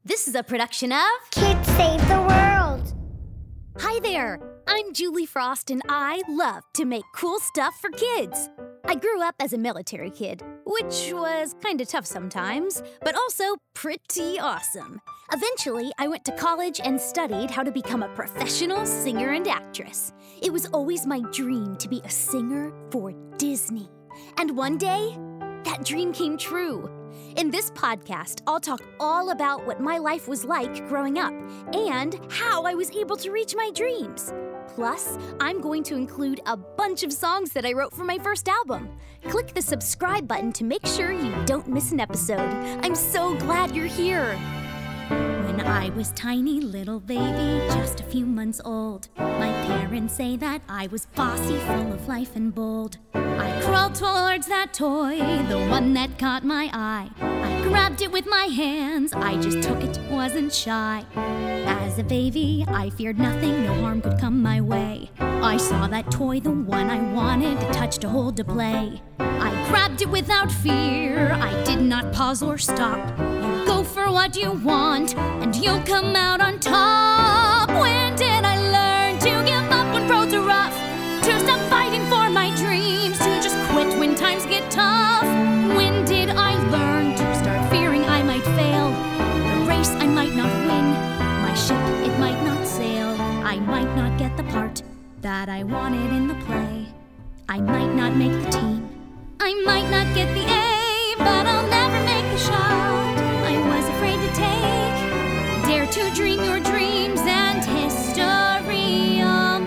This is a production of Kids Save the World. Hi there, I'm Julie Frost and I love to make cool stuff for kids. I grew up as a military kid, which was kind of tough sometimes, but also pretty awesome. Eventually, I went to college and studied how to become a professional singer and actress. It was always my dream to be a singer for Disney. And one day, that dream came true. In this podcast, I'll talk all about what my life was like growing up and how I was able to reach my dreams. Plus, I'm going to include a bunch of songs that I wrote for my first album. Click the subscribe button to make sure you don't miss an episode. I'm so glad you're here. When I was tiny little baby, just a few months old, my parents say that I was bossy, full of life and bold. I crawled towards that toy, the one that caught my eye. I grabbed it with my hands, I just took it, wasn't shy. As a baby, I feared nothing, no harm could come my way. I saw that toy, the one I wanted, to touch, to hold, to play. I grabbed it without fear, I did not pause or stop. You go for what you want, and you'll come out on top. When did I learn to give up when roads are rough? To stop fighting for my dreams, to just quit when times get tough? When did I learn to start fearing I might fail? The race I might not win, my ship it might not sail. I might not get the part that I wanted in the play. I might not make the team, I might not get the A, but I'll never make the shot I was afraid to take. Dare to dream your dreams and history I'll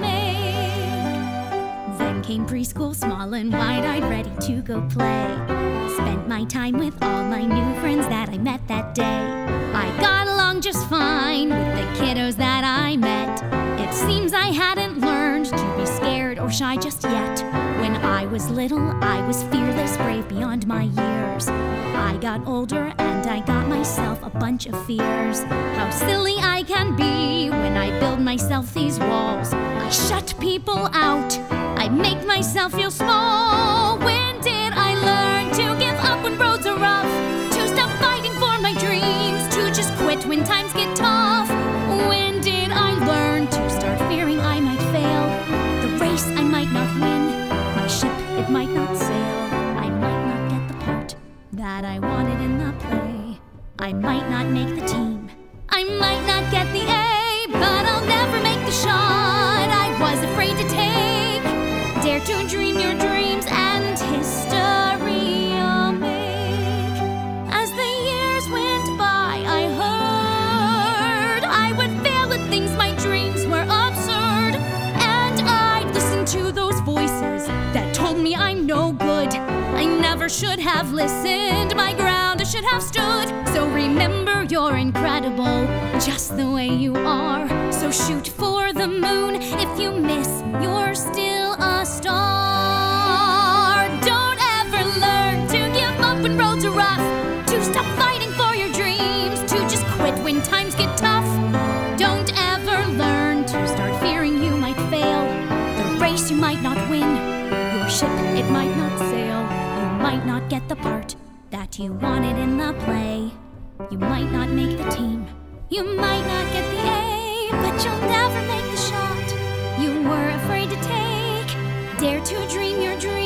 make. Then came preschool, small and wide-eyed, ready to go play. Spent my time with all my new friends that I met that day. I got along just fine with the kiddos that I met. It seems I hadn't learned to be scared or shy just yet. When I was little, I was fearless, brave beyond my years. I got older and I got myself a bunch of fears. How silly I can be when I build myself these walls. I shut people out, I make myself feel small. When did I learn to give up when roads are rough? To stop fighting for my dreams, to just quit when times get tough? When did I learn to start fearing I might fail? The race I might not win, my ship it might not sail. I might not get the part that I wanted in the play. I might not make the team, I might not get the A, but I'll never make the shot I was afraid to take. Dare to dream your dreams and history I'll make. As the years went by, I heard I would fail at things, my dreams were absurd. And I'd listen to those voices that told me I'm no good. I never should have listened, my ground I should have stood. So remember you're incredible, just the way you are. So shoot for the moon, if you miss, you're still a star. Don't ever learn to give up when roads are rough. To stop fighting for your dreams, to just quit when times get tough. Don't ever learn to start fearing you might fail. The race you might not win, your ship it might not sail. You might not get the part that you wanted in the play. You might not make the team, you might not get the A, but you'll never make the shot you were afraid to take. Dare to dream your dreams